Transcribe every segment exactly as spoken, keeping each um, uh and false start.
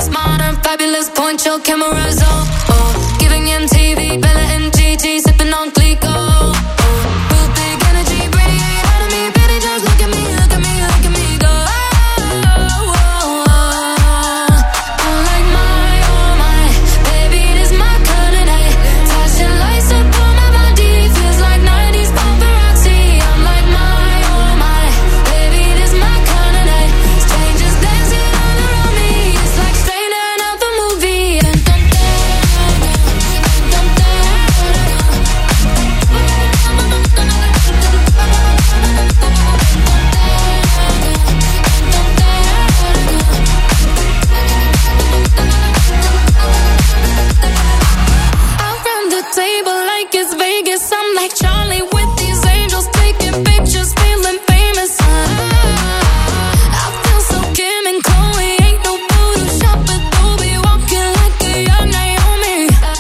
timeless, modern, fabulous. Point your cameras on. Oh, giving M T V, Bella and Gigi, sipping on Clico. Oh, real big energy, radiate out of me. Baby, just look at me, look at me, look at me go. Oh, oh, oh. I'm like my, oh my, baby, this my kind of night. Flashing lights up on my body, feels like nineties paparazzi. I'm like my, oh my, baby, this my kind of night. Strangers dancing all around me, it's like straight out of a movie. Dun, dun, dun, dun, dun, I'll run the table like it's Vegas. I'm like Charlie with these angels, taking pictures, feeling famous. I feel so Kim and Chloe, ain't no Photoshop, Adobe, walking like a young Naomi.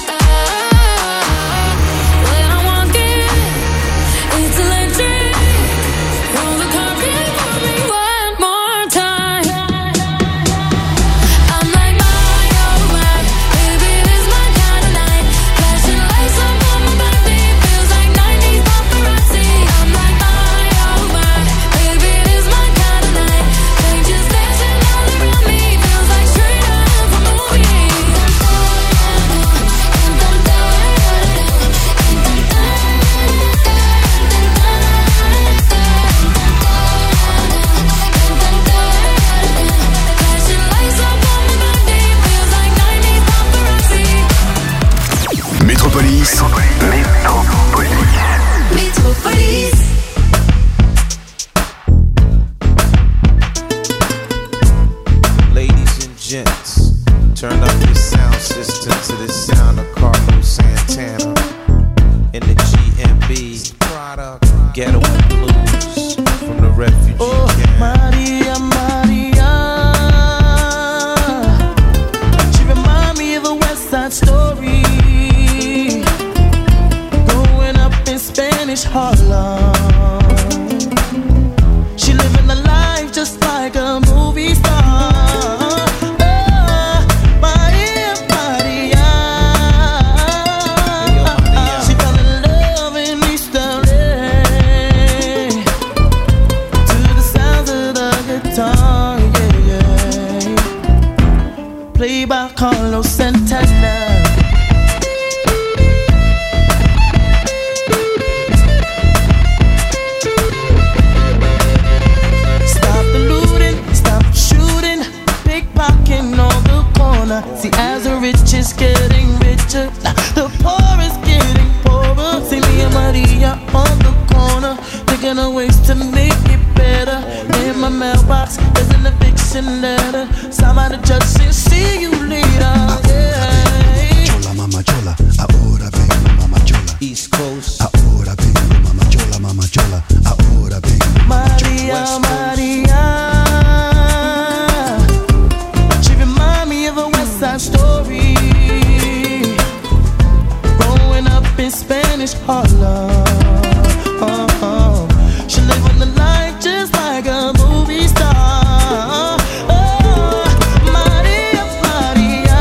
When I walk in, it's electric. Roll the carpet for me one more time. I'm like my, oh my, baby, this my kind of night. Flashing lights up on my body, feels like nineties paparazzi. I'm like my, oh my, baby, this my kind of night. Strangers dancing all around me, feels like straight out of a movie. Flashing lights up on my body, feels like nineties paparazzi. Métropolis. Metropolis. Ladies and gents, turn up your sound system to the sound of Carlos Santana in the G M B product Ghetto and Blues from the refugee Oh, camp. Maria, Maria. She remind me of a West Side Story. Growing up in Spanish Harlem. She living a life just like a movie star. Oh, Maria, Maria. She fell in love in East L A. To the sounds of the guitar, yeah, yeah. Played by Carlos Santana. Stop the looting, stop the shooting, pickpocketing on the corner. See, as the rich is getting richer, the poor is getting poorer. See me and Maria on the corner, thinking of ways to make it better. In my mailbox, there's an eviction letter. Signed by the judge saying, see you later. Yeah. Chola, mama chola, ahora vengo, mama chola. East Coast. Ahora vengo, mama chola, mama chola. Ahora vengo, mama chola. Maria, West Coast. Maria. She remind me of a West Side Story. Growing up in Spanish Harlem. Oh, oh. She living the life just like a movie star. Oh, Maria, Maria.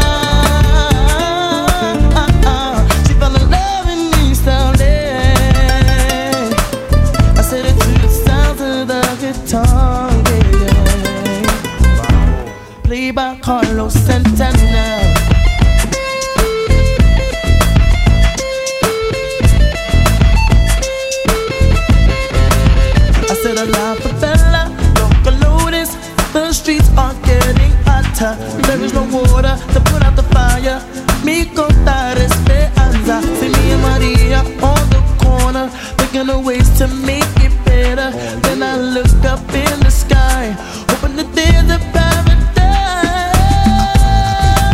She fell in love in East L A. I said it to the sounds of the guitar, yeah. Played by Carlos Santana. I said a la favela, local notice. The streets are getting hotter. There is no water to put out the fire. Mi contar esperanza. See me and Maria on the corner, thinking of ways to make it better. Then I look up in the sky, hoping that there's a paradise.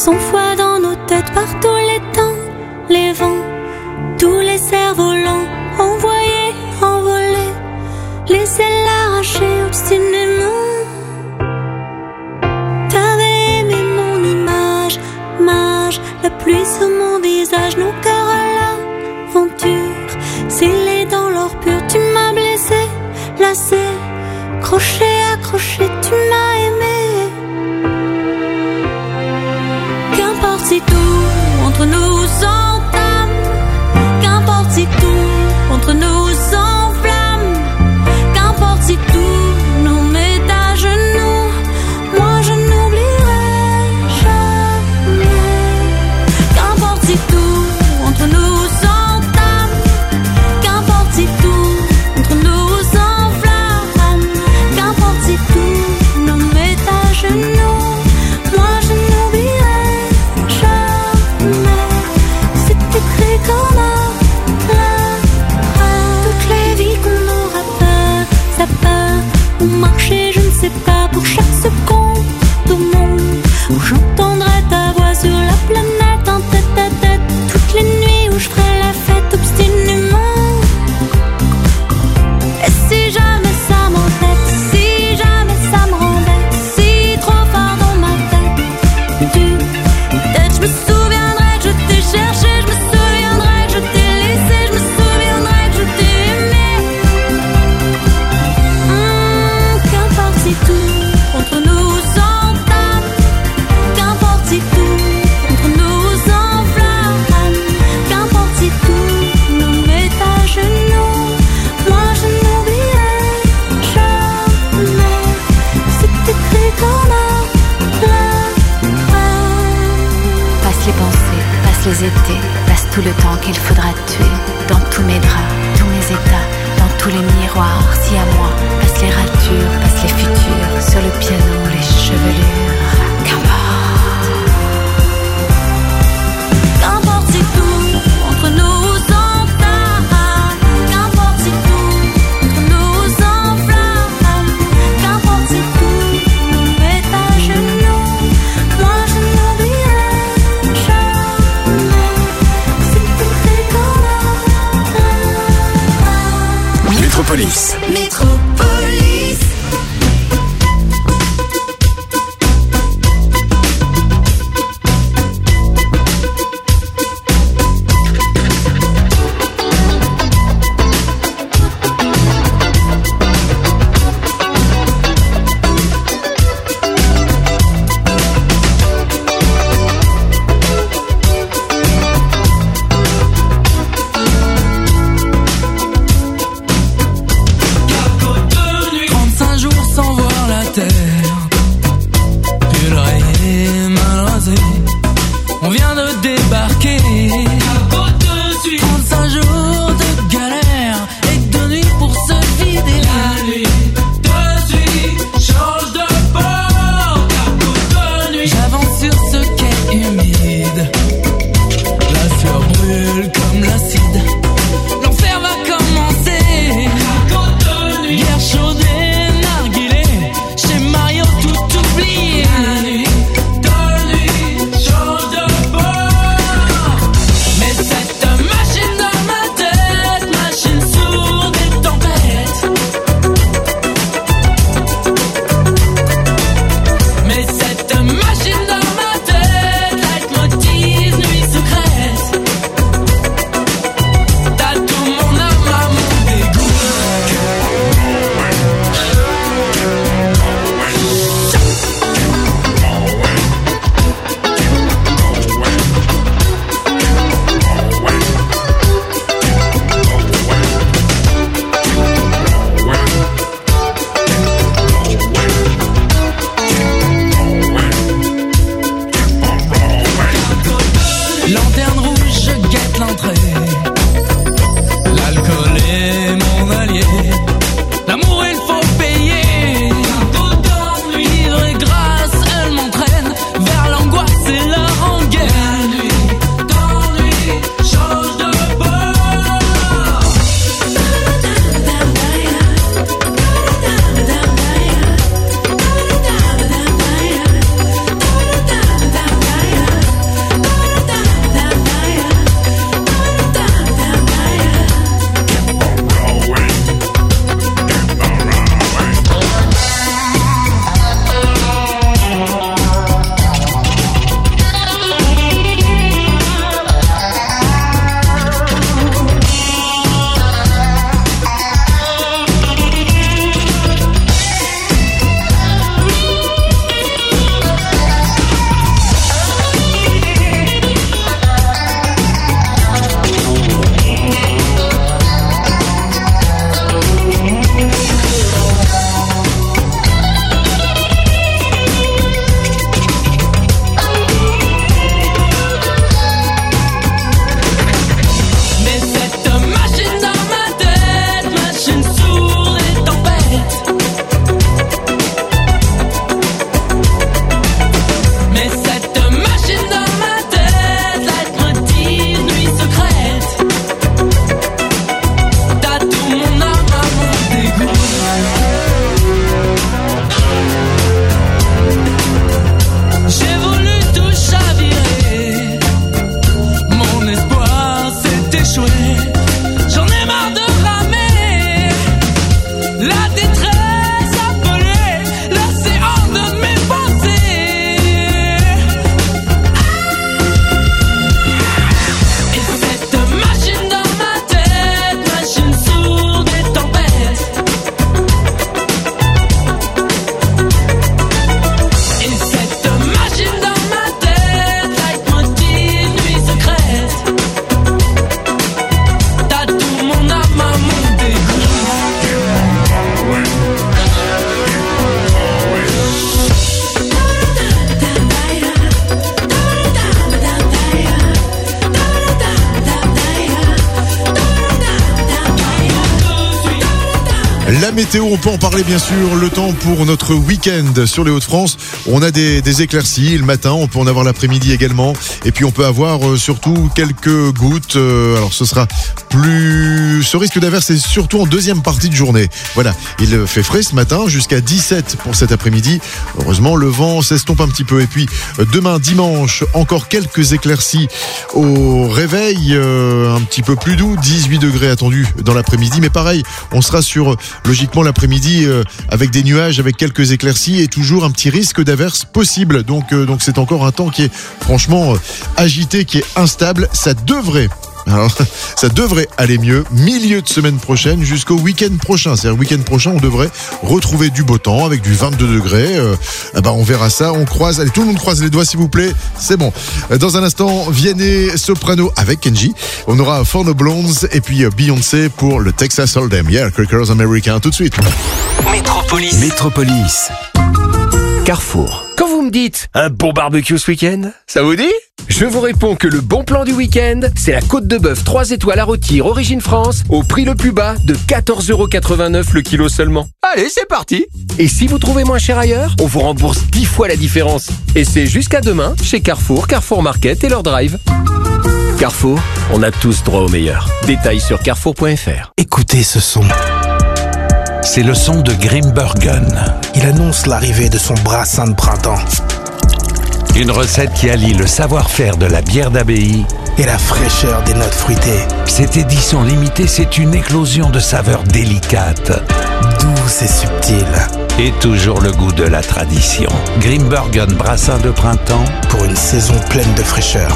Cent fois dans nos têtes par tous les temps, les vents, tous les cerfs-volants, envoyés, envolés, laissez l'arracher obstinément. T'avais aimé mon image, mage, la pluie sur mon visage, nos cœurs à l'aventure, scellés dans l'or pur, tu m'as blessé, lassé, crochet, accroché, tu m'as aimé. Qu'importe si tout entre nous s'entame, qu'importe si tout entre nous s'enflamme, qu'importe si tout nous met à genoux, moi je n'oublierai jamais. Qu'importe si tout entre nous s'entame, qu'importe si tout entre nous s'enflamme, qu'importe si tout nous met à genoux, moi je n'oublierai jamais. C'est écrit comme un lapin. Toutes les vies qu'on aura peur, ça part ou marcher, je ne sais pas, pour chaque seconde au monde où j'entendrai ta voix sur la planète en tête à tête. Toutes les nuits où je ferai la fête obstinément. Et si jamais ça m'embête, si jamais ça me rembête, si trop fort dans ma tête, tu, peut-être je me souviendrai que je t'ai cherché, je me souviendrai que je t'ai laissé, je me souviendrai que je t'ai aimé. Hum, qu'importe si tout entre nous s'entame, qu'importe si tout entre nous s'enflamme, qu'importe si tout nous met à genoux, moi je n'oublierai jamais. C'est écrit comme un lapin. Passe les pensées, passe les étés, passe tout le temps qu'il faudra tuer. Dans tous mes draps, tous mes états, dans tous les miroirs, si à moi. Passe les ratures, passe les futurs, sur le piano, les chevelures. Qu'importe. Qu'importe si tout entre nous s'entame, qu'importe si tout entre nous s'enflamme, qu'importe si tout nous met à genoux, moi je n'oublierai jamais. C'est écrit comme un lapin. Métropolis. Métropolis. La météo, on peut en parler bien sûr. Le temps pour notre week-end sur les Hauts-de-France. On a des, des éclaircies le matin, on peut en avoir l'après-midi également. Et puis on peut avoir euh, surtout quelques gouttes. Euh, alors ce sera plus... Ce risque d'averse est surtout en deuxième partie de journée. Voilà, il fait frais ce matin, jusqu'à dix-sept pour cet après-midi. Heureusement, le vent s'estompe un petit peu. Et puis demain dimanche, encore quelques éclaircies au réveil. Euh, un petit peu plus doux, dix-huit degrés attendus dans l'après-midi. Mais pareil, on sera sur... logiquement l'après-midi euh, avec des nuages, avec quelques éclaircies et toujours un petit risque d'averse possible. Donc euh, donc c'est encore un temps qui est franchement euh, agité, qui est instable. Ça devrait Alors, ça devrait aller mieux milieu de semaine prochaine jusqu'au week-end prochain. C'est-à-dire week-end prochain, on devrait retrouver du beau temps avec du vingt-deux degrés. Euh, eh ben, on verra ça. On croise. Allez, tout le monde croise les doigts, s'il vous plaît. C'est bon. Dans un instant, Vianney Soprano avec Kenji. On aura Four No Blondes et puis Beyoncé pour le Texas Hold'em. Yeah, Crackers américains. Tout de suite. Métropolis. Métropolis. Carrefour. Quand vous me dites un bon barbecue ce week-end, ça vous dit? Je vous réponds que le bon plan du week-end, c'est la côte de bœuf trois étoiles à rôtir Origine France au prix le plus bas de quatorze euros quatre-vingt-neuf le kilo seulement. Allez, c'est parti! Et si vous trouvez moins cher ailleurs, on vous rembourse dix fois la différence. Et c'est jusqu'à demain chez Carrefour, Carrefour Market et leur drive. Carrefour, on a tous droit au meilleur. Détails sur carrefour point f r. Écoutez ce son. C'est le son de Grimbergen. Il annonce l'arrivée de son brassin de printemps. Une recette qui allie le savoir-faire de la bière d'abbaye et la fraîcheur des notes fruitées. Cette édition limitée, c'est une éclosion de saveurs délicates, douces et subtiles. Et toujours le goût de la tradition. Grimbergen brassin de printemps pour une saison pleine de fraîcheur.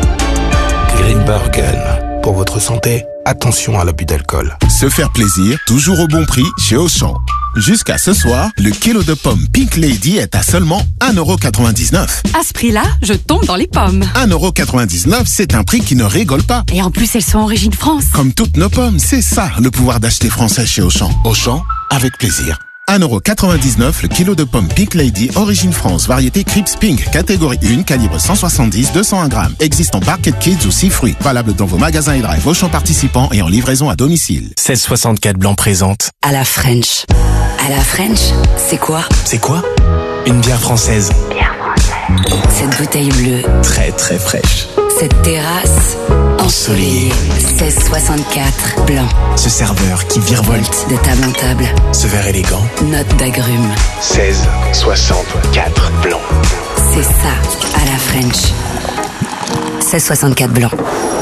Grimbergen. Pour votre santé, attention à l'abus d'alcool. Se faire plaisir, toujours au bon prix chez Auchan. Jusqu'à ce soir, le kilo de pommes Pink Lady est à seulement un euro quatre-vingt-dix-neuf. À ce prix-là, je tombe dans les pommes. un euro quatre-vingt-dix-neuf, c'est un prix qui ne rigole pas. Et en plus, elles sont Origine France. Comme toutes nos pommes, c'est ça le pouvoir d'acheter français chez Auchan. Auchan, avec plaisir. un euro quatre-vingt-dix-neuf le kilo de pommes Pink Lady Origine France, variété Crips Pink, catégorie un, calibre cent soixante-dix à deux cent un grammes. Existe en Barquette Kids ou six fruits. Valable dans vos magasins et drive Auchan participants et en livraison à domicile. seize soixante-quatre Blanc présente. À la French. À la French, c'est quoi? C'est quoi? Une bière française. Bière française. Cette bouteille bleue. Très très fraîche. Cette terrasse ensoleillée. seize soixante-quatre Blanc. Ce serveur qui virevolte de table en table. Ce verre élégant. Note d'agrumes. seize soixante-quatre Blanc. C'est ça, à la French. seize soixante-quatre Blanc.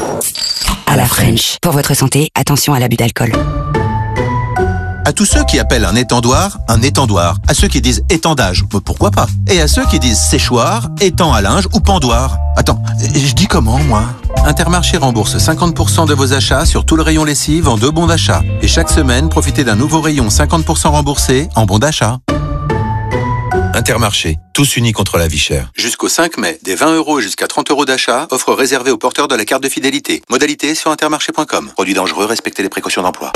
À la French. Pour votre santé, attention à l'abus d'alcool. À tous ceux qui appellent un étendoir un étendoir, à ceux qui disent étendage, pourquoi pas, et à ceux qui disent séchoir, étang à linge ou pendoir. Attends, je dis comment moi? Intermarché rembourse cinquante pour cent de vos achats sur tout le rayon lessive en deux bons d'achat. Et chaque semaine, profitez d'un nouveau rayon cinquante pour cent remboursé en bons d'achat. Intermarché, tous unis contre la vie chère. Jusqu'au cinq mai, des vingt euros jusqu'à trente euros d'achat, offre réservée aux porteurs de la carte de fidélité. Modalité sur intermarché point com. Produit dangereux, respectez les précautions d'emploi.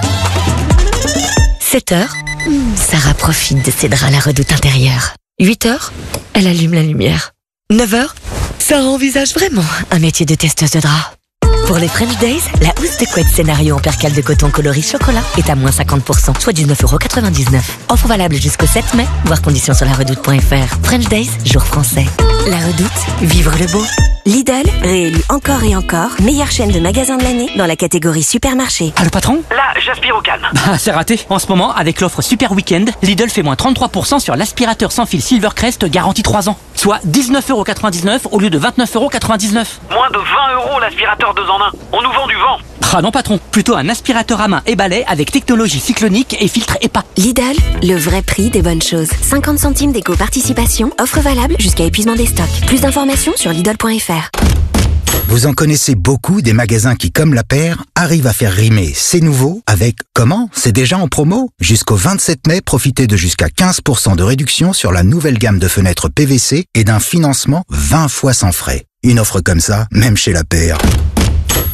sept heures, Sarah profite de ses draps à la redoute intérieure. huit heures, elle allume la lumière. neuf heures, Sarah envisage vraiment un métier de testeuse de draps. Pour les French Days, la housse de couette scénario en percale de coton coloris chocolat est à moins cinquante pour cent, soit dix-neuf euros quatre-vingt-dix-neuf. Offre valable jusqu'au sept mai, voir conditions sur la redoute point f r. French Days, jour français. La redoute, vivre le beau. Lidl, réélu encore et encore, meilleure chaîne de magasins de l'année dans la catégorie supermarché. Ah, le patron? Là, j'aspire au calme. Ah, c'est raté. En ce moment, avec l'offre Super Weekend, Lidl fait moins trente-trois pour cent sur l'aspirateur sans fil Silvercrest garantie trois ans. Soit dix-neuf euros quatre-vingt-dix-neuf au lieu de vingt-neuf euros quatre-vingt-dix-neuf. Moins de vingt euros l'aspirateur deux en un. On nous vend du vent. Ah non patron, plutôt un aspirateur à main et balai avec technologie cyclonique et filtre E P A. Lidl, le vrai prix des bonnes choses. cinquante centimes d'éco-participation, offre valable jusqu'à épuisement des stocks. Plus d'informations sur Lidl point f r. Vous en connaissez beaucoup des magasins qui, comme la paire, arrivent à faire rimer c'est nouveau avec comment? C'est déjà en promo? Jusqu'au vingt-sept mai, profitez de jusqu'à quinze pour cent de réduction sur la nouvelle gamme de fenêtres P V C et d'un financement vingt fois sans frais. Une offre comme ça, même chez la paire,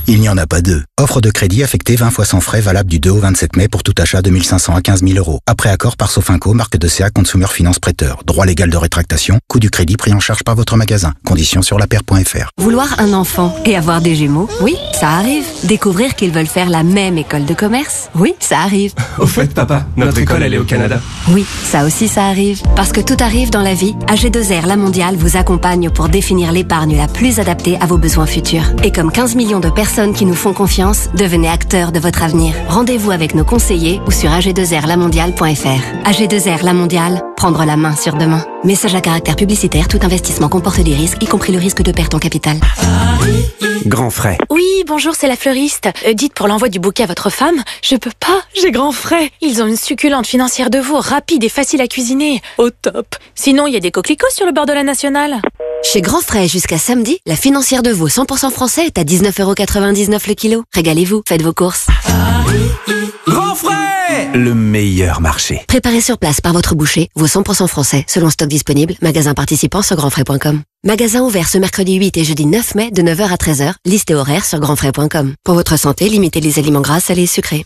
Il n'y en a pas deux. Offre de crédit affectée vingt fois sans frais valable du deux au vingt-sept mai pour tout achat de mille cinq cents à quinze mille euros. Après accord par Sofinco, marque de C A Consumer Finance Prêteur. Droit légal de rétractation. Coût du crédit pris en charge par votre magasin. Conditions sur la paire point f r. Vouloir un enfant et avoir des jumeaux, oui, ça arrive. Découvrir qu'ils veulent faire la même école de commerce, oui, ça arrive. Au fait, papa, notre, notre école, elle est au Canada. Oui, ça aussi, ça arrive. Parce que tout arrive dans la vie, A G deux R La Mondiale vous accompagne pour définir l'épargne la plus adaptée à vos besoins futurs. Et comme quinze millions de personnes qui nous font confiance, devenez acteurs de votre avenir. Rendez-vous avec nos conseillers ou sur a g deux r la mondiale point f r. A G deux R La Mondiale, prendre la main sur demain. Message à caractère publicitaire, tout investissement comporte des risques, y compris le risque de perte en capital. Grand frais. Oui, bonjour, c'est la fleuriste. Euh, dites pour l'envoi du bouquet à votre femme, je peux pas, j'ai grand frais. Ils ont une succulente financière de veau, rapide et facile à cuisiner. Au top. Sinon, il y a des coquelicots sur le bord de la nationale. Chez Grand Frais, jusqu'à samedi, la financière de veau cent pour cent français est à dix-neuf euros quatre-vingt-dix-neuf le kilo. Régalez-vous, faites vos courses. Grand Frais, le meilleur marché. Préparé sur place par votre boucher, veau cent pour cent français, selon stock disponible, magasin participant sur grand frais point com. Magasin ouvert ce mercredi huit et jeudi neuf mai de neuf heures à treize heures, liste et horaire sur grand frais point com. Pour votre santé, limitez les aliments gras, salés et sucrés.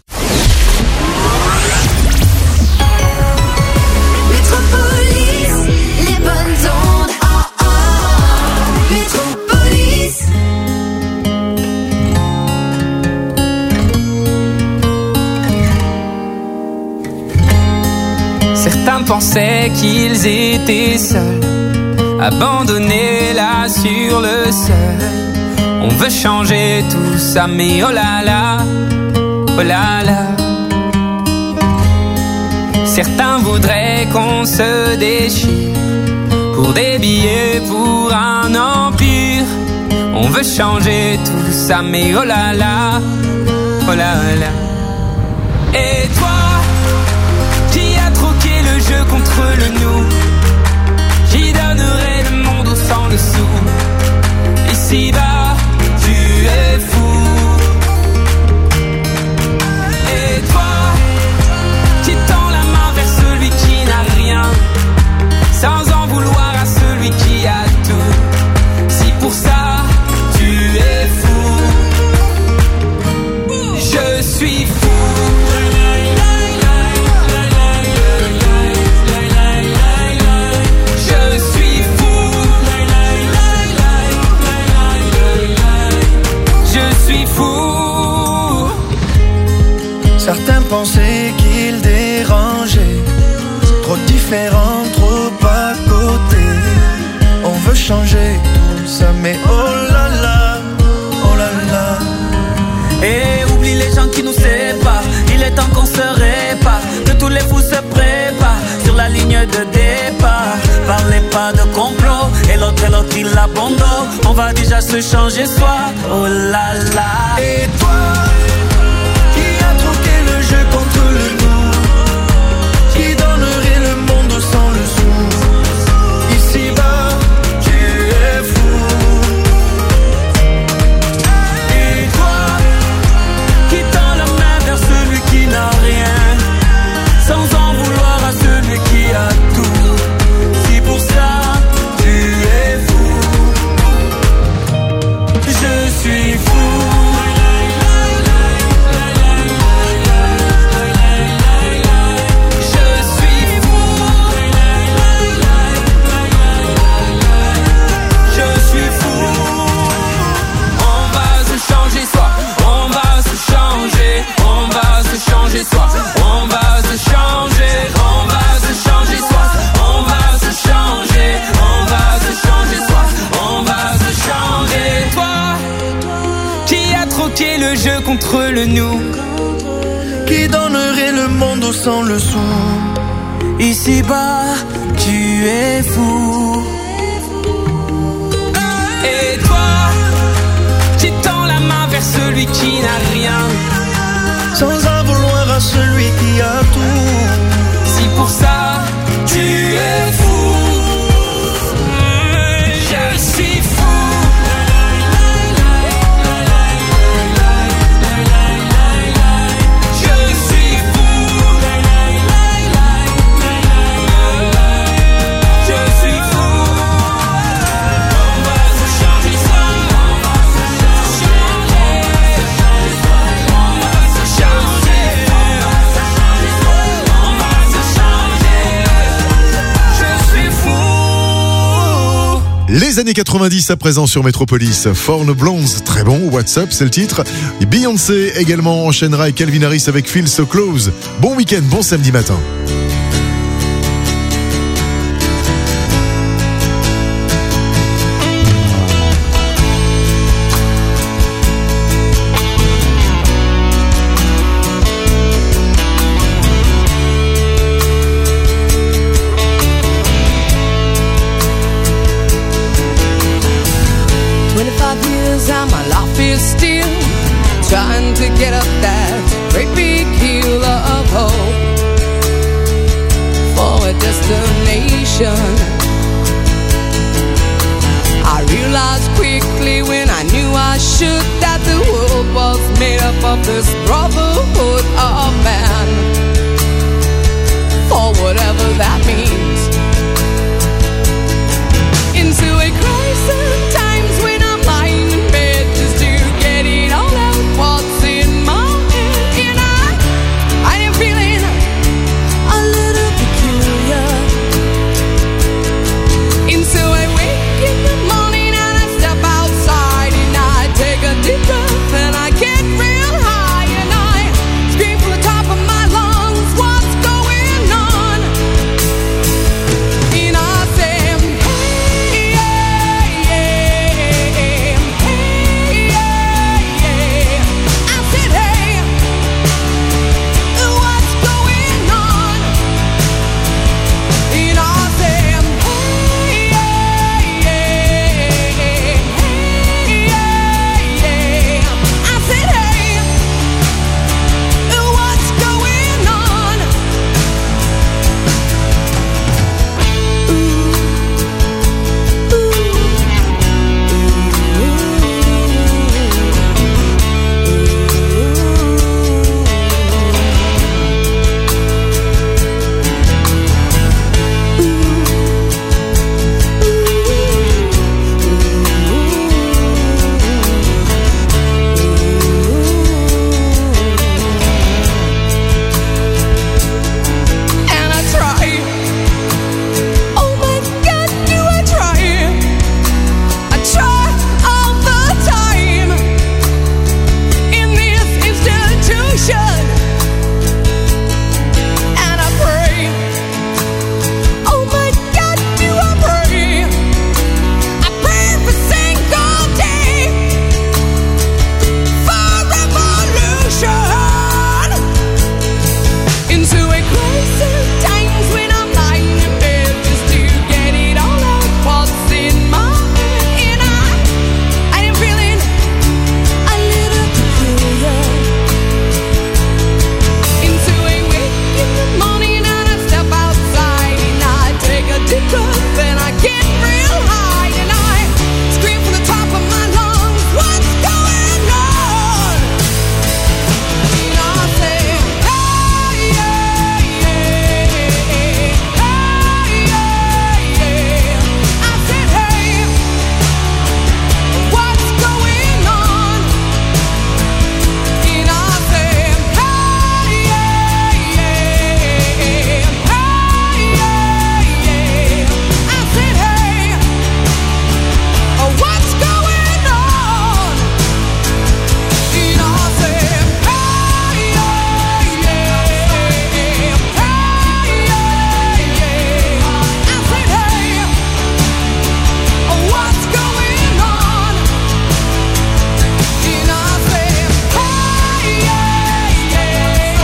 Certains pensaient qu'ils étaient seuls, abandonnés là sur le sol. On veut changer tout ça, mais oh là là, oh là là. Certains voudraient qu'on se déchire pour des billets, pour un empire. On veut changer tout ça, mais oh là là, oh là là. Et toi, le jeu contre le nous, qui donnerait le monde au sang dessous. Ici-bas, tu es fou. Et toi, qui tends la main vers celui qui n'a rien, sans en vouloir à celui qui a tout. Si pour ça, tu es fou, je suis fou. Certains pensaient qu'ils dérangeaient, trop différents, trop à côté. On veut changer tout ça, mais oh là là, oh là là. Et oublie les gens qui nous séparent, il est temps qu'on se répare, que tous les fous se préparent sur la ligne de départ. Parlez pas de complot, et l'autre et l'autre il abandonne. On va déjà se changer soi, oh là là. Et toi, contre le nous, qui donnerait le monde sans le sou. Ici-bas, tu es fou. Et toi, qui tend la main vers celui qui n'a rien, sans en vouloir à celui qui a tout. Si pour ça, tu es fou, je suis fou. Soi. On va se changer, on va se changer soi. On va se changer, on va se changer soi. On va se changer. Toi, qui a troqué le jeu contre le nous, qui donnerait le monde sans le sou. Ici-bas, tu es fou. Et toi, qui tends la main vers celui qui n'a rien, sans en vouloir à celui qui a tout. Si pour ça, tu es fou, je suis fou. Je suis fou. Je suis fou. On va se changer ça. On va se changer. Les années quatre-vingt-dix à présent sur Métropolis. Four No Blondes, très bon. What's Up, c'est le titre. Et Beyoncé également enchaînera, et Calvin Harris avec Feel So Close. Bon week-end, bon samedi matin. Trying to get up that great big hill of hope for a destination. I realized quickly when I knew I should that the world was made up of this brotherhood of man, for whatever that means. Into a crisis, times when I'm lying in bed just to get it all out. What's in my head? And I, I am feeling a little peculiar. And so I wake in the morning and I step outside and I take a deep breath and I get real high and I scream from the top of my lungs, what's going on? And I say, hey, yeah, yeah, hey, yeah, yeah. I said, hey, what's going on? And I say, hey, yeah, yeah, hey, yeah, yeah. I said, hey, what's going on? And I try. Oh my God, do I try? I try all the time in this institution, and I pray. Oh my God, do I pray? I pray every single day for revolution. Into a crisis, times when I'm lying in bed just to get it all out. What's in my head? And I, I am feeling a little peculiar. Into a wake in the morning and I step outside and I take a deep breath and I get real high and I scream from the top of my lungs, what's going on? And I say, hey, yeah, yeah, hey, yeah, yeah. I said, hey, what's going on? And I say, hey, yeah, yeah, hey, yeah, yeah. I said, hey, what's going on? And I said, hey, yeah, yeah, hey, yeah, yeah. I said, hey, what's going on? And I said, hey, yeah, yeah,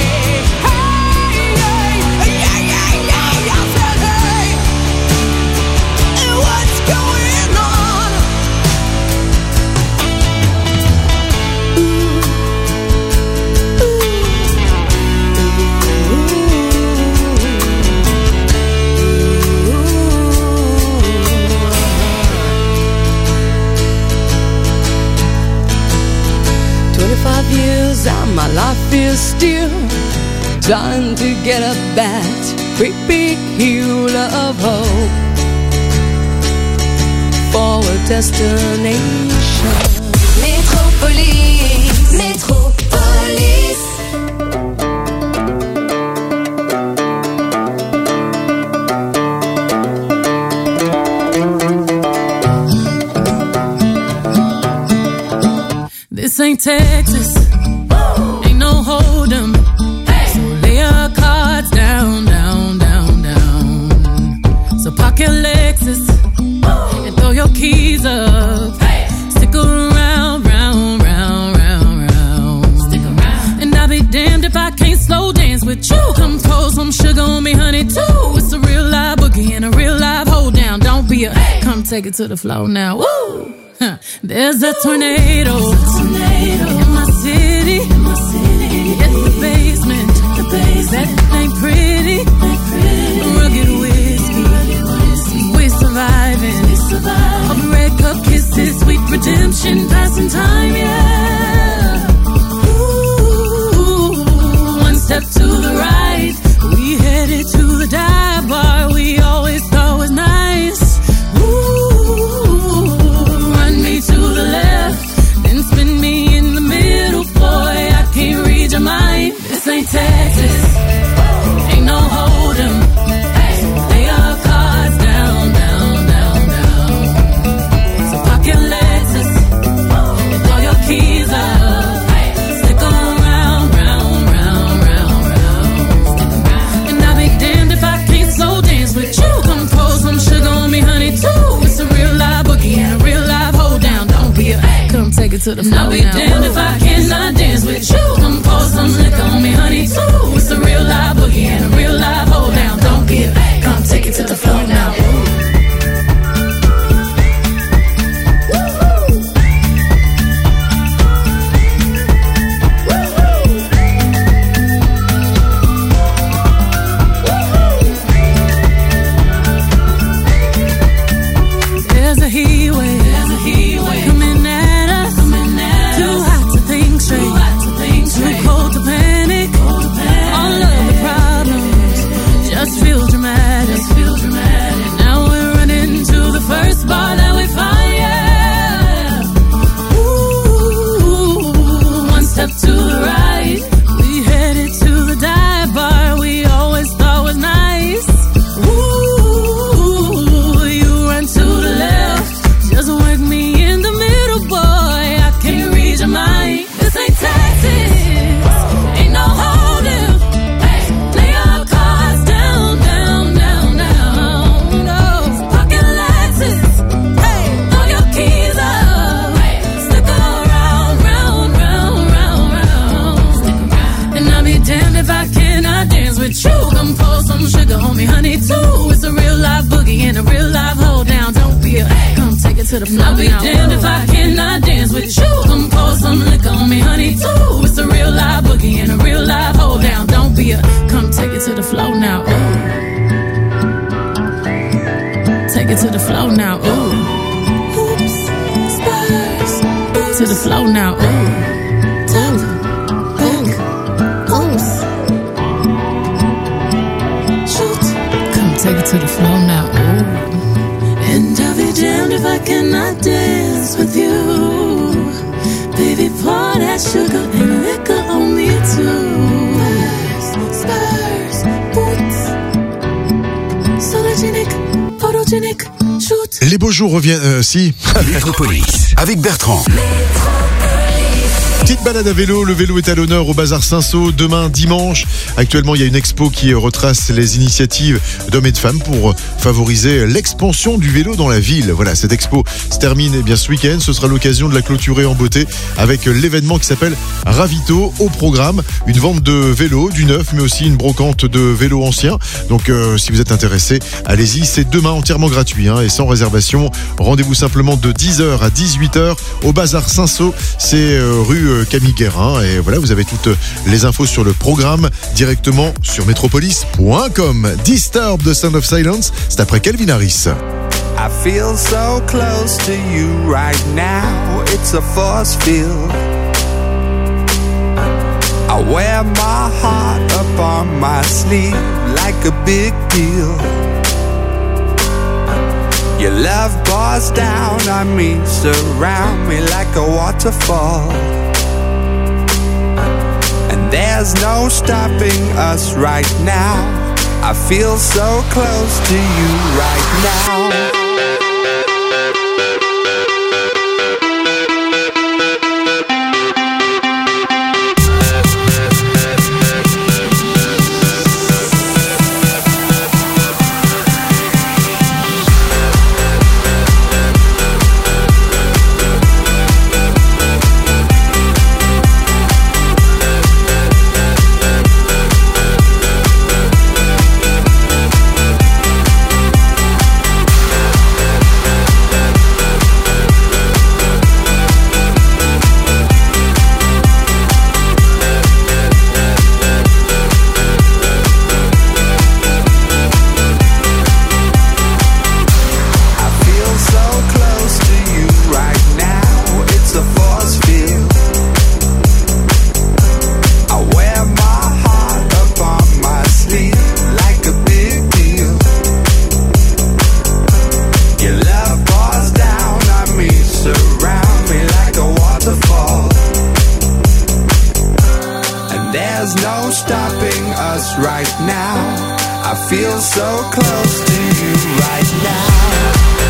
hey, yeah, yeah, yeah. I said, hey, what's going on? Twenty-five years and my life is still trying to get up that great big hill of hope for a destination. Métropolis, Métropolis. This ain't Texas, ain't no hold 'em. So lay your cards down, down, down, down. So park your Lexus and throw your keys up. Stick around, round, round, round, round. Stick around. And I'll be damned if I can't slow dance with you. Come pour some sugar on me, honey, too. It's a real live boogie and a real live hold down. Don't be a, come take it to the floor now. Woo! Huh. There's a tornado, tornado in my city, in my city. It's the basement, the basement. That ain't pretty, ain't pretty. Rugged whiskey, we surviving, we surviving. Of red cup kisses, sweet redemption, passing time, yeah. Ooh, one step to the right, we headed to the dive bar we always thought was nice. To the left, then spin me in the middle, boy, I can't read your mind. This ain't Texas, ain't no hold 'em. Lay your cards down, down, down, down. So park your Lexus and throw your keys up. Stick around, round, round, round, round. And I'll be damned if I can't slow dance with you. Come pour some sugar on me, honey, too. It's a real live boogie and a real live hold down. Don't be a, come take it to the floor. I'll be damned if I cannot dance with you. Come pour some liquor on me, honey, too. It's a real live boogie and a real live hold down. Don't be a, come take it to the floor now. There's a heat wave, there's a heat wave coming at us, coming at too us. Hot to think straight, too hot to think straight, too cold to panic, cold to panic. All of the problems just feel dramatic, just feel dramatic. Now we're running to the first bar that we find, yeah. Ooh, one step to the right, we headed to the dive bar we always thought was nice. Ooh, you run to the left, just work me in the middle, boy, I can't read your mind. This ain't Texas, ain't no holding. Lay your cards down, down, down, down. No, pocket Lexus, hey, throw your keys up. Stick around, round, round, round, round. And I'll be damned if I cannot dance with you. Come pour some sugar on me, honey, too. It's a real live boogie and a real live hold down. Don't be a, come take it to the floor. I'll be damned if I cannot dance with you. Come pour some liquor on me, honey, too. It's a real live boogie and a real live hold down. Don't be a, come take it to the floor now. Ooh. Take it to the floor now. Ooh. Hoops, spurs, to the floor now. Ooh. Tap, back, oops. Shoot, come take it to the floor now. Ooh. And I'll be damned if I cannot dance with you. Baby, pour that sugar and liquor on me too. Spurs, boots, sologenic, photogenic, shoot. Les beaux jours reviennent, euh, si. Métropolis, avec Bertrand. Petite balade à vélo, le vélo est à l'honneur au Bazar Cinsault demain dimanche. Actuellement, il y a une expo qui retrace les initiatives d'hommes et de femmes pour favoriser l'expansion du vélo dans la ville. Voilà, cette expo se termine eh bien ce week-end. Ce sera l'occasion de la clôturer en beauté avec l'événement qui s'appelle Ravito. Au programme, une vente de vélos, du neuf, mais aussi une brocante de vélos anciens. Donc, euh, si vous êtes intéressé, allez-y. C'est demain entièrement gratuit hein, et sans réservation. Rendez-vous simplement de dix heures à dix-huit heures au Bazar Cinsault. C'est euh, rue Camille Guérin et voilà, vous avez toutes les infos sur le programme directement sur metropolis point com. Disturb the Sound of Silence, c'est après Calvin Harris. I feel so close to you right now, it's a force field. I wear my heart up on my sleeve like a big deal. Your love pours down on me, surround me like a waterfall. And there's no stopping us right now. I feel so close to you right now. stopping us right now. I feel so close to you right now.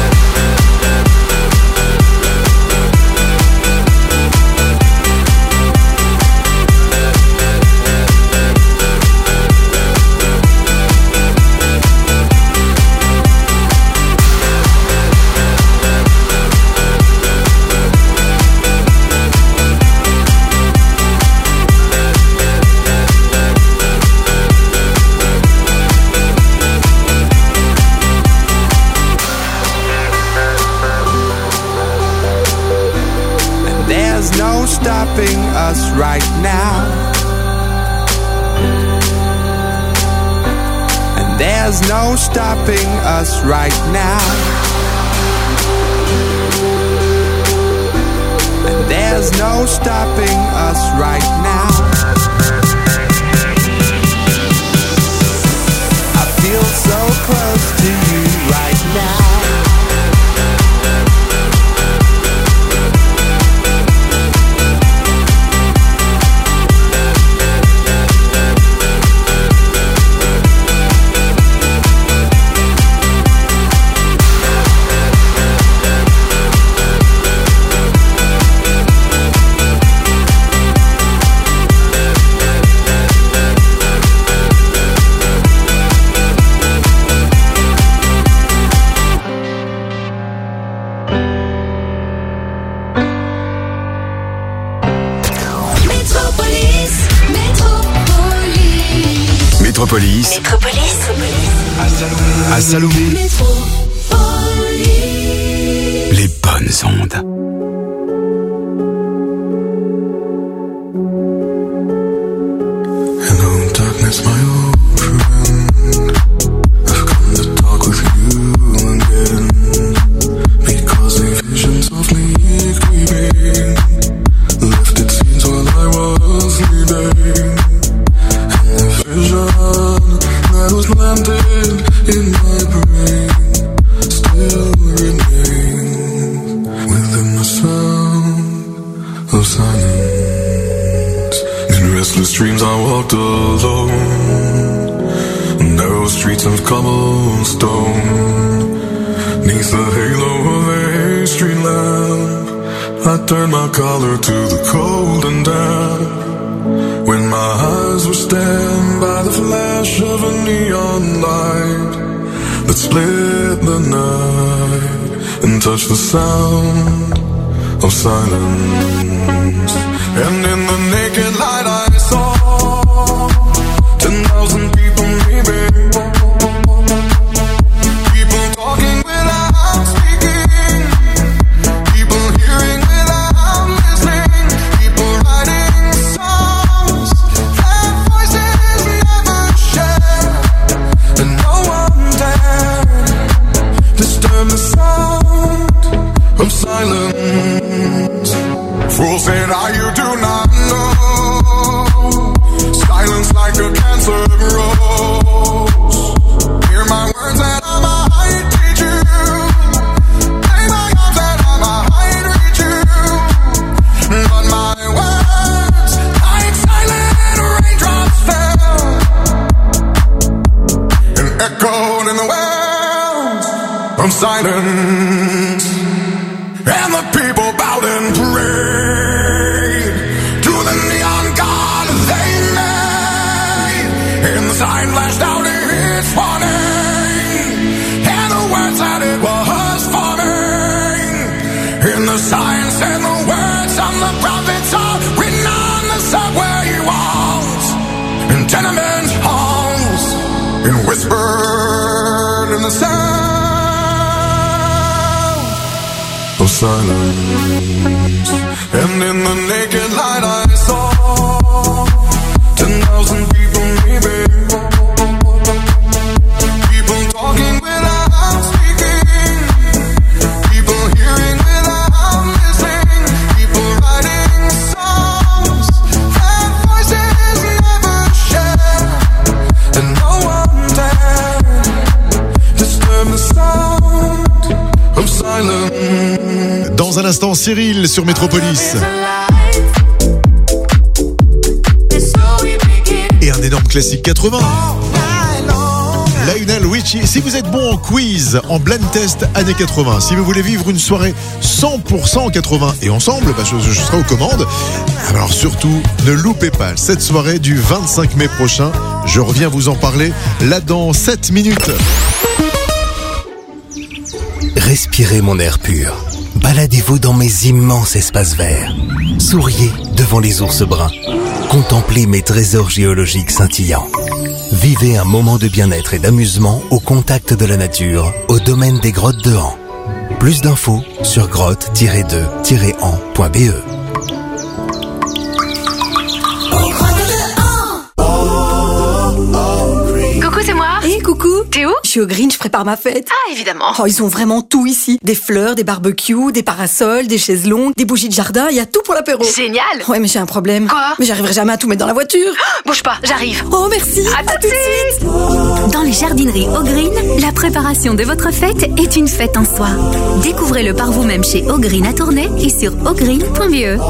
Stopping us right now. And there's no stopping us right now. And there's no stopping us right now. I feel so close to you right now. Métropolis. Métropolis. À Salomé. Les bonnes ondes. Hello, darkness, my old friend. I've come to talk with you again. Because a vision softly creeping left its scenes while I was sleeping. And the vision that was landed in my brain still remains within the sound of silence. In restless dreams I walked alone, narrow streets of cobblestone. Neath the halo of a street lamp, I turned my collar to the cold and damp. When my eyes were stabbed by the flash of a neon light that split the night and touched the sound of silence. And in the naked light I saw ten thousand people maybe, people talking without speaking, people hearing without listening, people writing songs that voices never share, and no one dared disturb the sound of silence. Fool said, "Ah, you do not know. Silence like a cancer grows. Hear my words and I might teach you. Lay my arms and I might reach you. But my words, like silent raindrops fell and echoed in the wells of silence. And the people bowed and prayed to the neon god they made. And the sign flashed out its warning, and the words that it was forming. And the sign said the words of the prophets are written on the subway walls, in tenement halls, and whispered in the sound of silence. And in the naked light I saw ten thousand people maybe, people talking without speaking, people hearing without listening, people writing songs that voices never share, and no one dared disturb the sound of silence. Dans un instant, Cyril sur Métropolis. Et un énorme classique quatre-vingts. Lionel Richie. Si vous êtes bon en quiz, en blind test années quatre-vingts, si vous voulez vivre une soirée cent pour cent quatre-vingts et ensemble, bah je, je serai aux commandes. Alors surtout, ne loupez pas cette soirée du vingt-cinq mai prochain. Je reviens vous en parler là dans sept minutes. Respirez mon air pur. Baladez-vous dans mes immenses espaces verts. Souriez devant les ours bruns. Contemplez mes trésors géologiques scintillants. Vivez un moment de bien-être et d'amusement au contact de la nature, au domaine des grottes de Han. Plus d'infos sur grotte tiret deux tiret han point b e. Coucou, c'est moi. Hé, hey, coucou. T'es où? Je suis au Green, je prépare ma fête. Ah, évidemment. Oh, ils ont vraiment tout ici. Des fleurs, des barbecues, des parasols, des chaises longues, des bougies de jardin, il y a tout pour l'apéro. Génial. Ouais, mais j'ai un problème. Quoi? Mais j'arriverai jamais à tout mettre dans la voiture. Oh, bouge pas, j'arrive. Oh, merci. À, à tout de suite. Dans les jardineries Au Green, la préparation de votre fête est une fête en soi. Découvrez-le par vous-même chez Au Green à Tournai et sur au green point b e.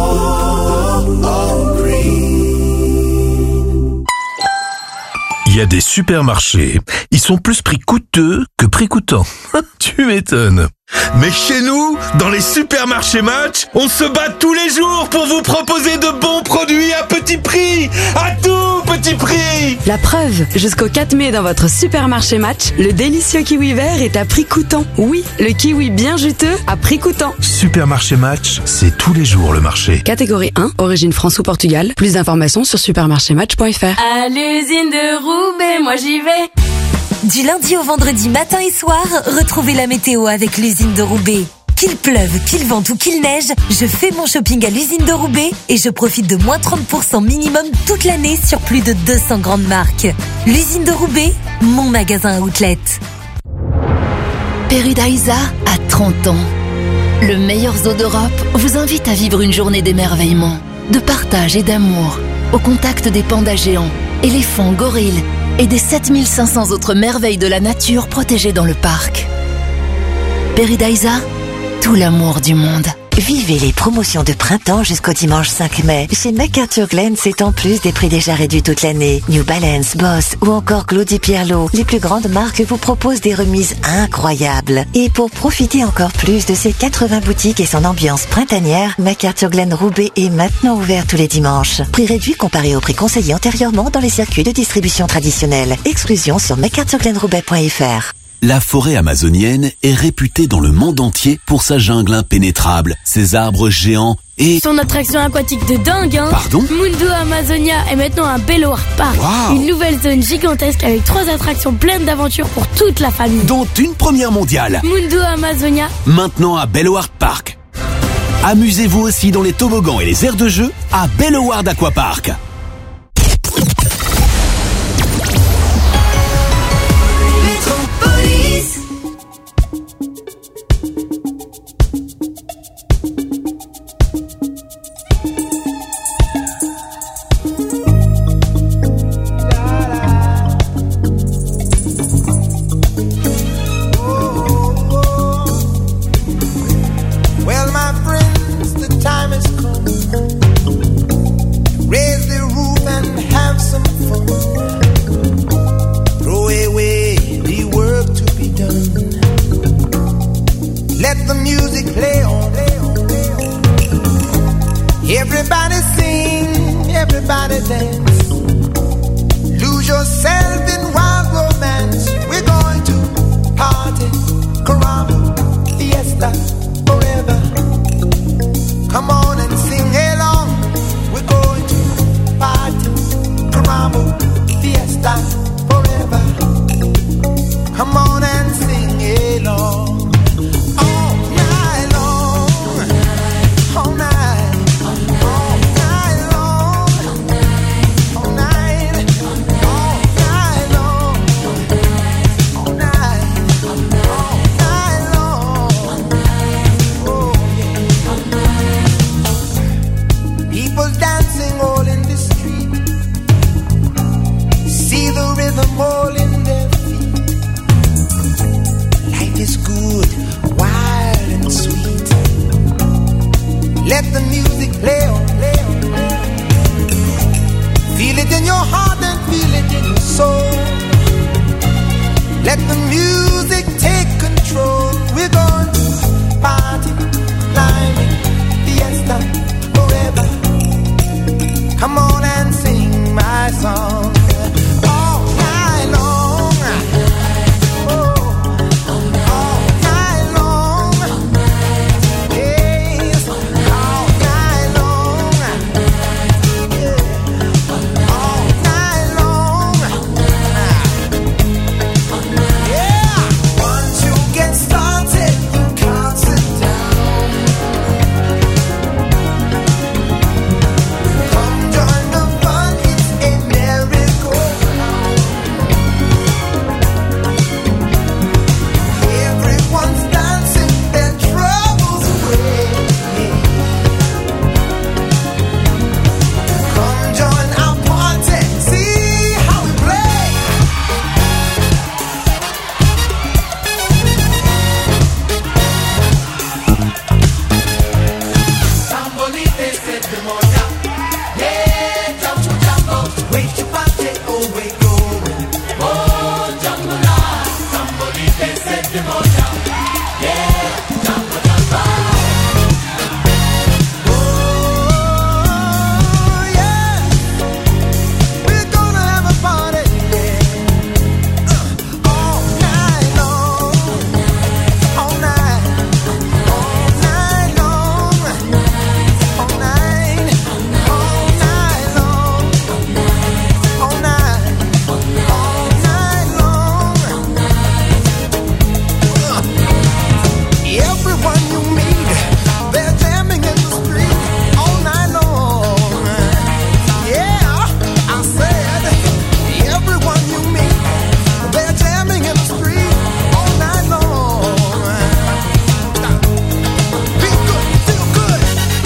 Il y a des supermarchés, ils sont plus prix coûteux que prix coûtant. Tu m'étonnes. Mais chez nous, dans les supermarchés Match, on se bat tous les jours pour vous proposer de bons produits à petit prix. À tout petit prix. La preuve, jusqu'au quatre mai dans votre supermarché Match, le délicieux kiwi vert est à prix coûtant. Oui, le kiwi bien juteux à prix coûtant. Supermarché Match, c'est tous les jours le marché. Catégorie un, origine France ou Portugal. Plus d'informations sur supermarché match point f r. À l'usine de Roubaix, moi j'y vais. Du lundi au vendredi matin et soir, retrouvez la météo avec l'usine de Roubaix. Qu'il pleuve, qu'il vente ou qu'il neige, je fais mon shopping à l'usine de Roubaix et je profite de moins trente pour cent minimum toute l'année sur plus de deux cents grandes marques. L'usine de Roubaix, mon magasin outlet. Paradisa a trente ans. Le meilleur zoo d'Europe vous invite à vivre une journée d'émerveillement, de partage et d'amour, au contact des pandas géants, éléphants, gorilles et des sept mille cinq cents autres merveilles de la nature protégées dans le parc. Paradisa, tout l'amour du monde. Vivez les promotions de printemps jusqu'au dimanche cinq mai. Chez MacArthur Glen, c'est en plus des prix déjà réduits toute l'année. New Balance, Boss ou encore Claudie Pierlot. Les plus grandes marques vous proposent des remises incroyables. Et pour profiter encore plus de ces quatre-vingts boutiques et son ambiance printanière, MacArthur Glen Roubaix est maintenant ouvert tous les dimanches. Prix réduit comparé au prix conseillé antérieurement dans les circuits de distribution traditionnels. Exclusion sur mac arthur glen roubaix point f r. La forêt amazonienne est réputée dans le monde entier pour sa jungle impénétrable, ses arbres géants et... Son attraction aquatique de dingue, hein. Pardon? Mundo Amazonia est maintenant un Bellower Park. Wow. Une nouvelle zone gigantesque avec trois attractions pleines d'aventures pour toute la famille. Dont une première mondiale. Mundo Amazonia. Maintenant à Bellower Park. Amusez-vous aussi dans les toboggans et les aires de jeu à Bellower Aquapark. Everybody sing, everybody dance. Lose yourself in wild romance. We're going to party, caramba, fiesta, forever. Come on and sing along. We're going to party, caramba, fiesta, forever. Come on and sing along. All night long, all night. All in their feet. Life is good, wild and sweet. Let the music play on, play on, play on. Feel Feel it in your heart and feel it in your soul. Let the music take control. We're going to party, climbing, fiesta, forever. Come on and sing my song all night long. Oh, all night long. Yes, all night long. Yeah, all night long. Yeah, once you get started, you can't sit down. Come join the fun, it's a merry-go-round. Everyone's dancing their troubles away. Come join our party, see how we play. Sambolite se demonia, yeah, jumbo jumbo, wait your party, oh wait going, oh jumbo la, Sambolite se demonia, yeah, jumbo jumbo, oh yeah, we're gonna have a party, yeah, uh, all night long, all night, all night long. All night, all night long, all night, all night long. Everyone you meet, they're jamming in the street all night long. Yeah, I said, everyone you meet, they're jamming in the street all night long. Feel good, feel good.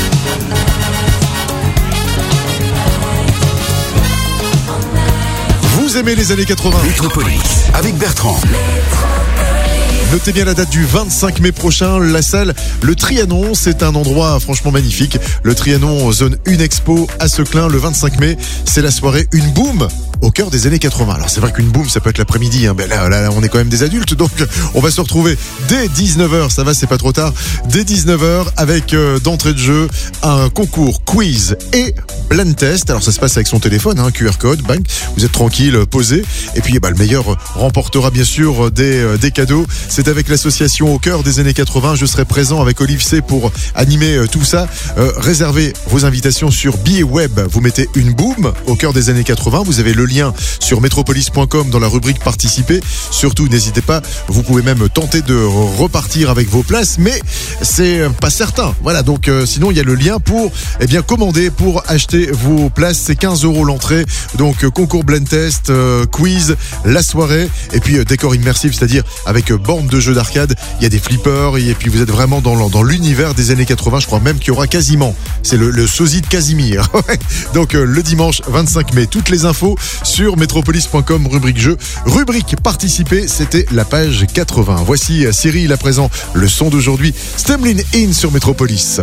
Vous aimez les années quatre-vingts? Métropolis avec Bertrand. Notez bien la date du vingt-cinq mai prochain, la salle Le Trianon, c'est un endroit franchement magnifique. Le Trianon, zone une expo à Seclin, le vingt-cinq mai, c'est la soirée Une Boum au cœur des années quatre-vingts. Alors c'est vrai qu'une boum, ça peut être l'après-midi, hein. Ben là, là, là, on est quand même des adultes, donc on va se retrouver dès dix-neuf heures, ça va, c'est pas trop tard, dès dix-neuf heures avec euh, d'entrée de jeu un concours quiz et blind test. Alors ça se passe avec son téléphone, hein, Q R code, bang, vous êtes tranquille, posé, et puis bah, le meilleur remportera bien sûr des, euh, des cadeaux. C'est avec l'association Au cœur des années quatre-vingts. Je serai présent avec Olive C pour animer euh, tout ça. Euh, réservez vos invitations sur billets web. Vous mettez Une Boum au cœur des années quatre-vingts. Vous avez le lien sur métropolis point com dans la rubrique participer. Surtout, n'hésitez pas. Vous pouvez même tenter de repartir avec vos places, mais c'est pas certain. Voilà. Donc, euh, sinon, il y a le lien pour, eh bien, commander, pour acheter vos places. C'est quinze euros l'entrée. Donc, euh, concours blind test, euh, quiz, la soirée, et puis euh, décor immersif, c'est-à-dire avec euh, borne de jeux d'arcade. Il y a des flippers, et puis vous êtes vraiment dans, dans l'univers des années quatre-vingts. Je crois même qu'il y aura quasiment. C'est le, le sosie de Casimir. Donc, euh, le dimanche vingt-cinq mai. Toutes les infos sur métropolis point com, rubrique jeu, rubrique participer. C'était la page quatre-vingts. Voici euh, Cyril à présent, le son d'aujourd'hui. Stemlin In sur Métropolis.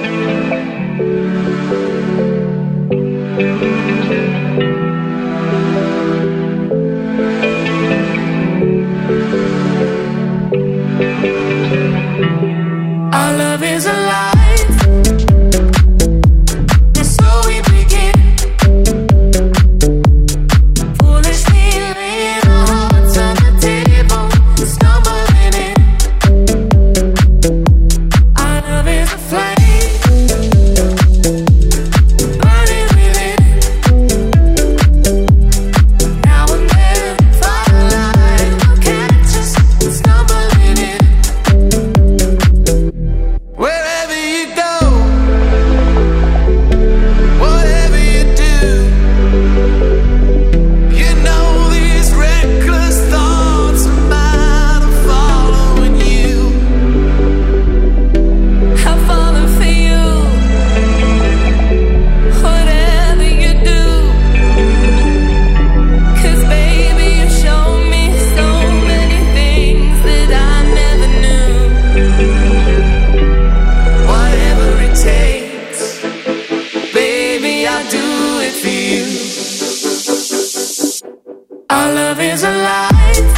Our love is alive. And so we begin. Foolishly laying our hearts on the table, stumbling in. Our love is a flame, burning within. Now and then, firelight will catch us stumbling in. Wherever you go, whatever you do, you know these reckless thoughts of mine are following you. I'm falling for you, whatever you do. 'Cause baby, you show me so many things that I never knew. Whatever it takes, baby, I'll do it for you. Our love is alive.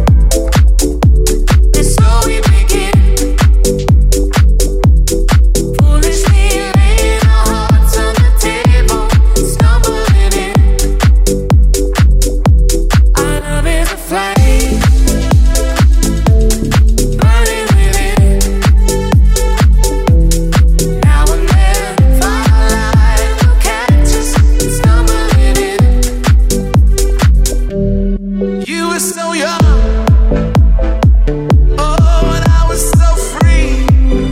And so we begin. Foolishly laying our hearts on the table, stumbling in. Our love is a flame, burning within. Now and then, firelight will catch us stumbling in. You were so young, oh, and I was so free.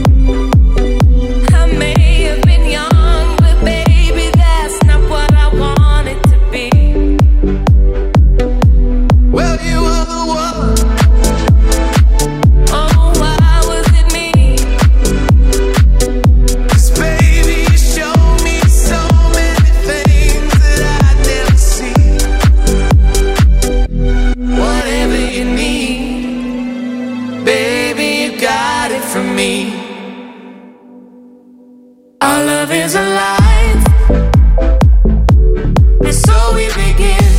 I may have been young, but baby, that's not what I wanted to be. Well, you were the one. Oh, why was it me? 'Cause baby, you showed me so many things that I'd never seen. Whatever you need, baby, you got it from me. Our love is alive, and so we begin.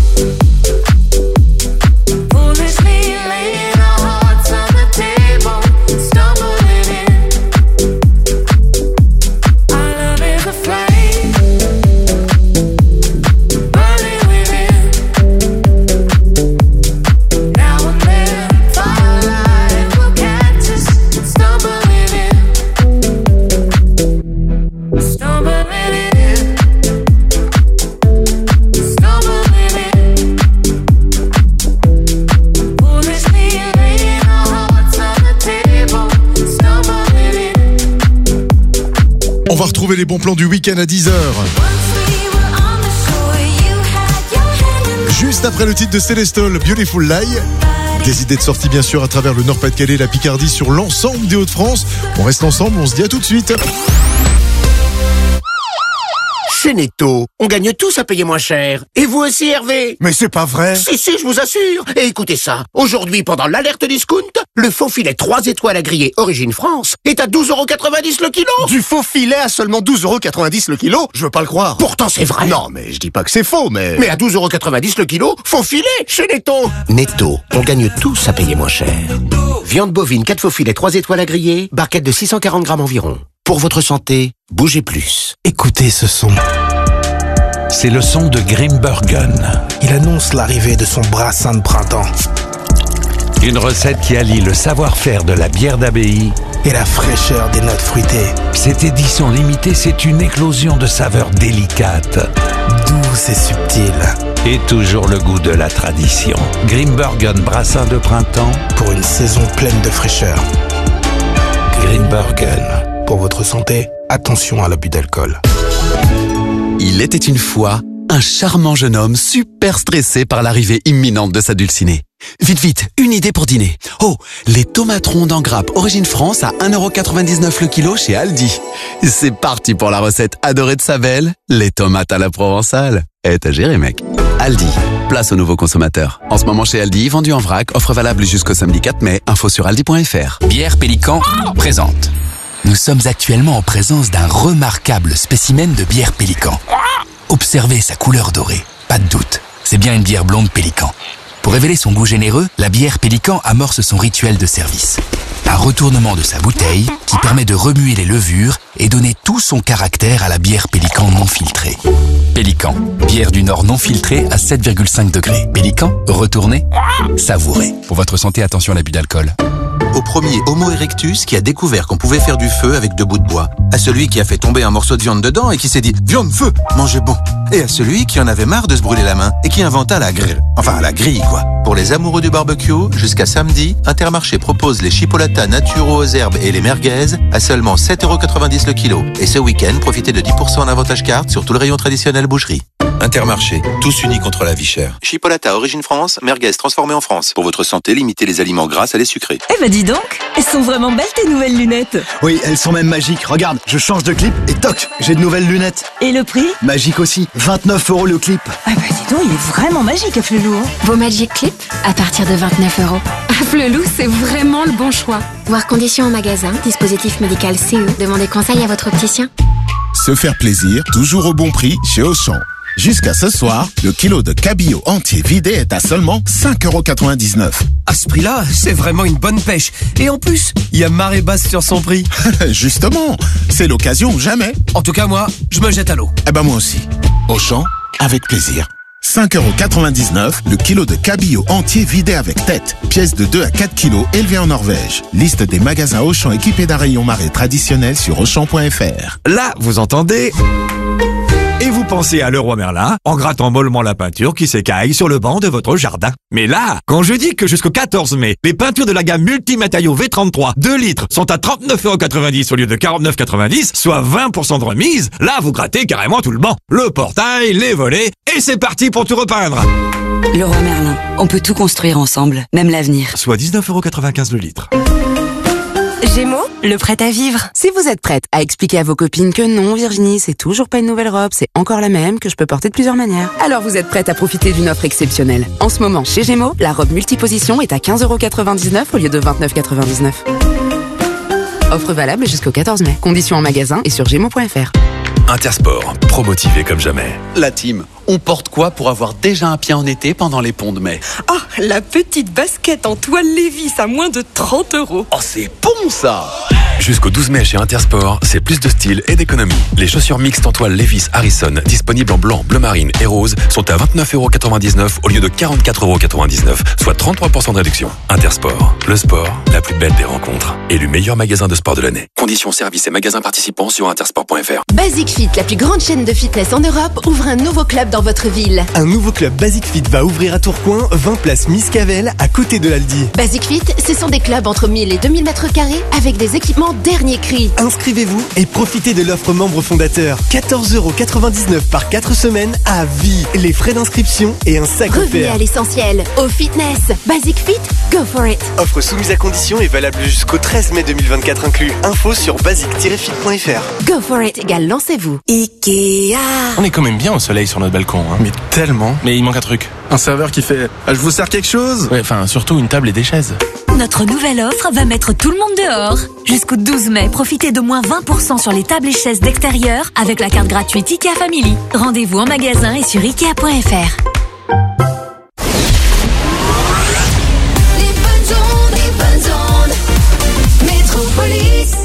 Foolishly laying our hearts on the table, stumbling in. Our love is a flame, burning within. Now and then, firelight will catch us stumbling in. Stumbling in. Stumbling in. Foolishly laying our hearts on the table, stumbling in. On va retrouver les bons plans du week-end à dix heures. Juste après le titre de Célestol, Beautiful Lie. Des idées de sortie bien sûr à travers le Nord-Pas-de-Calais, la Picardie, sur l'ensemble des Hauts-de-France. On reste ensemble, on se dit à tout de suite. Chez Netto, on gagne tous à payer moins cher. Et vous aussi, Hervé? Mais c'est pas vrai. Si, si, je vous assure. Et écoutez ça. Aujourd'hui, pendant l'alerte discount, le faux filet trois étoiles à griller Origine France est à douze euros quatre-vingt-dix le kilo. Du faux filet à seulement douze euros quatre-vingt-dix le kilo? Je veux pas le croire. Pourtant, c'est vrai. Non, mais je dis pas que c'est faux, mais... Mais à douze euros quatre-vingt-dix le kilo, faux filet chez Netto. Netto, on gagne tous à payer moins cher. Viande bovine, quatre faux filets, trois étoiles à griller, barquette de six cent quarante grammes environ. Pour votre santé, bougez plus. Écoutez ce son. C'est le son de Grimbergen. Il annonce l'arrivée de son brassin de printemps. Une recette qui allie le savoir-faire de la bière d'abbaye et la fraîcheur des notes fruitées. Cette édition limitée, c'est une éclosion de saveurs délicates, douces et subtiles. Et toujours le goût de la tradition. Grimbergen brassin de printemps pour une saison pleine de fraîcheur. Grimbergen. Pour votre santé, attention à l'abus d'alcool. Il était une fois un charmant jeune homme super stressé par l'arrivée imminente de sa dulcinée. Vite, vite, une idée pour dîner. Oh, les tomates rondes en grappe Origine France à un euro quatre-vingt-dix-neuf le kilo chez Aldi. C'est parti pour la recette adorée de sa belle, les tomates à la provençale. Eh, t'as géré, mec. Aldi, place aux nouveaux consommateurs. En ce moment chez Aldi, vendu en vrac, offre valable jusqu'au samedi quatre mai, info sur aldi point fr. Bière Pélican présente. Nous sommes actuellement en présence d'un remarquable spécimen de bière Pélican. Observez sa couleur dorée, pas de doute, c'est bien une bière blonde Pélican. Pour révéler son goût généreux, la bière Pélican amorce son rituel de service. Un retournement de sa bouteille qui permet de remuer les levures et donner tout son caractère à la bière Pélican non filtrée. Pélican, bière du Nord non filtrée à sept virgule cinq degrés. Pélican, retournez, savourez. Pour votre santé, attention à l'abus d'alcool. Au premier Homo erectus qui a découvert qu'on pouvait faire du feu avec deux bouts de bois. À celui qui a fait tomber un morceau de viande dedans et qui s'est dit « Viande, feu, mangez bon !» Et à celui qui en avait marre de se brûler la main et qui inventa la grille. Enfin, la grille, quoi. Pour les amoureux du barbecue, jusqu'à samedi, Intermarché propose les chipolatas naturaux aux herbes et les merguez à seulement sept euros quatre-vingt-dix le kilo. Et ce week-end, profitez de dix pour cent en avantage carte sur tout le rayon traditionnel boucherie. Intermarché, tous unis contre la vie chère. Chipolata Origine France, merguez transformée en France. Pour votre santé, limitez les aliments gras à les sucrés. Eh bah dis donc, elles sont vraiment belles tes nouvelles lunettes. Oui, elles sont même magiques. Regarde, je change de clip et toc, j'ai de nouvelles lunettes. Et le prix? Magique aussi, vingt-neuf euros le clip. Ah bah dis donc, il est vraiment magique, Afflelou. Vos Magic Clip à partir de vingt-neuf euros. Afflelou, c'est vraiment le bon choix. Voir conditions en magasin, dispositif médical C E. Demandez conseil à votre opticien. Se faire plaisir, toujours au bon prix chez Auchan. Jusqu'à ce soir, le kilo de cabillaud entier vidé est à seulement cinq euros quatre-vingt-dix-neuf. À ce prix-là, c'est vraiment une bonne pêche. Et en plus, il y a marée basse sur son prix. Justement, c'est l'occasion ou jamais. En tout cas, moi, je me jette à l'eau. Eh ben moi aussi. Auchan, avec plaisir. cinq euros quatre-vingt-dix-neuf, le kilo de cabillaud entier vidé avec tête. Pièce de deux à quatre kilos élevée en Norvège. Liste des magasins Auchan équipés d'un rayon marée traditionnel sur auchan point f r. Là, vous entendez ? Et vous pensez à Leroy Merlin en grattant mollement la peinture qui s'écaille sur le banc de votre jardin. Mais là, quand je dis que jusqu'au quatorze mai, les peintures de la gamme Multimatériaux V trente-trois deux litres sont à trente-neuf euros quatre-vingt-dix au lieu de quarante-neuf euros quatre-vingt-dix, soit vingt pour cent de remise, là vous grattez carrément tout le banc. Le portail, les volets, et c'est parti pour tout repeindre. Leroy Merlin, on peut tout construire ensemble, même l'avenir. Soit dix-neuf euros quatre-vingt-quinze le litre. Gémeaux, le prêt à vivre. Si vous êtes prête à expliquer à vos copines que non, Virginie, c'est toujours pas une nouvelle robe, c'est encore la même, que je peux porter de plusieurs manières, alors vous êtes prête à profiter d'une offre exceptionnelle. En ce moment, chez Gémeaux, la robe multiposition est à quinze euros quatre-vingt-dix-neuf au lieu de vingt-neuf euros quatre-vingt-dix-neuf. Offre valable jusqu'au quatorze mai. Conditions en magasin et sur gémeaux point f r. Intersport, promotivé comme jamais. La team, on porte quoi pour avoir déjà un pied en été pendant les ponts de mai? Ah, la petite basket en toile Lévis à moins de trente euros. Oh, c'est bon ça! Jusqu'au douze mai chez Intersport, c'est plus de style et d'économie. Les chaussures mixtes en toile Levi's Harrison, disponibles en blanc, bleu marine et rose, sont à vingt-neuf euros quatre-vingt-dix-neuf au lieu de quarante-quatre euros quatre-vingt-dix-neuf, soit trente-trois pour cent de réduction. Intersport, le sport, la plus belle des rencontres. Élu meilleur magasin de sport de l'année. Conditions, services et magasins participants sur intersport point f r. Basic Fit, la plus grande chaîne de fitness en Europe, ouvre un nouveau club dans votre ville. Un nouveau club Basic Fit va ouvrir à Tourcoing, vingt place Miscavel, à côté de l'Aldi. Basic Fit, ce sont des clubs entre mille et deux mille mètres carrés avec des équipements dernier cri. Inscrivez-vous et profitez de l'offre membre fondateur. quatorze euros quatre-vingt-dix-neuf par quatre semaines à vie. Les frais d'inscription et un sac offert. Revenez à l'essentiel, au fitness. Basic Fit, go for it. Offre soumise à condition et valable jusqu'au treize mai deux mille vingt-quatre inclus. Info sur basic tiret fit point f r. Go for it égale lancez-vous. Ikea. On est quand même bien au soleil sur notre balcon, hein. Mais tellement. Mais il manque un truc. Un serveur qui fait ah, je vous sers quelque chose. Ouais, enfin surtout une table et des chaises. Notre nouvelle offre va mettre tout le monde dehors. Jusqu'au douze mai, profitez de moins vingt pour cent sur les tables et chaises d'extérieur avec la carte gratuite Ikea Family. Rendez-vous en magasin et sur ikea point f r. Les bonnes ondes, les bonnes ondes. Métropolis.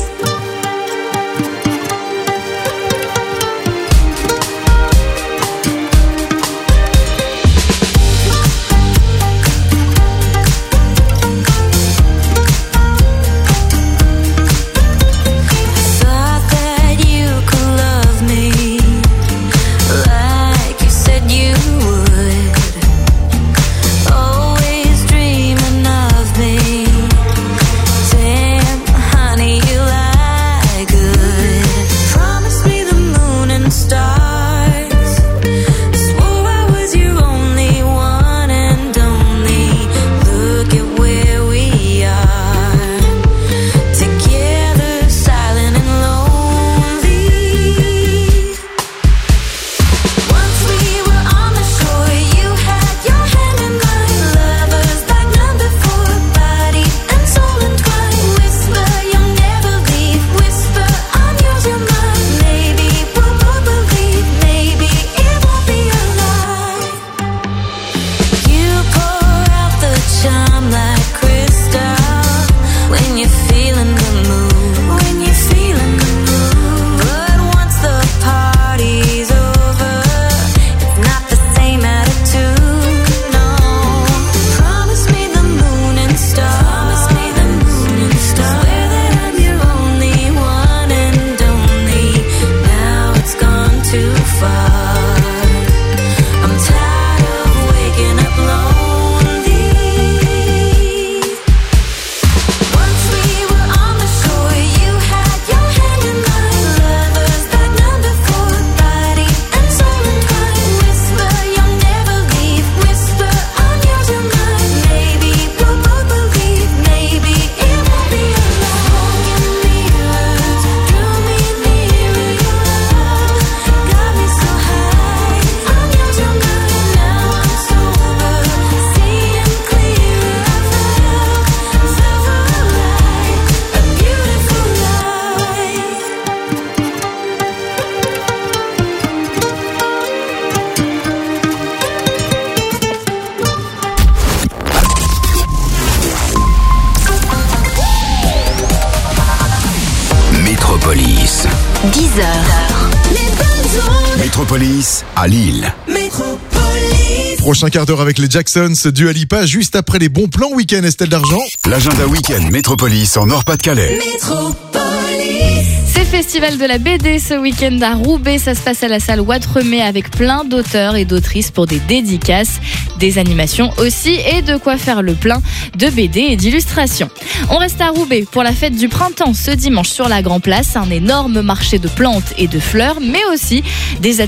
Got me so high. Métropolis à Lille. Prochain quart d'heure avec les Jacksons, Dua Lipa, juste après les bons plans week-end, Estelle d'Argent. L'agenda week-end Métropolis en Nord-Pas-de-Calais. C'est festival de la B D ce week-end à Roubaix. Ça se passe à la salle Ouattremé avec plein d'auteurs et d'autrices pour des dédicaces, des animations aussi et de quoi faire le plein de B D et d'illustrations. On reste à Roubaix pour la fête du printemps ce dimanche sur la Grand Place. Un énorme marché de plantes et de fleurs, mais aussi des ateliers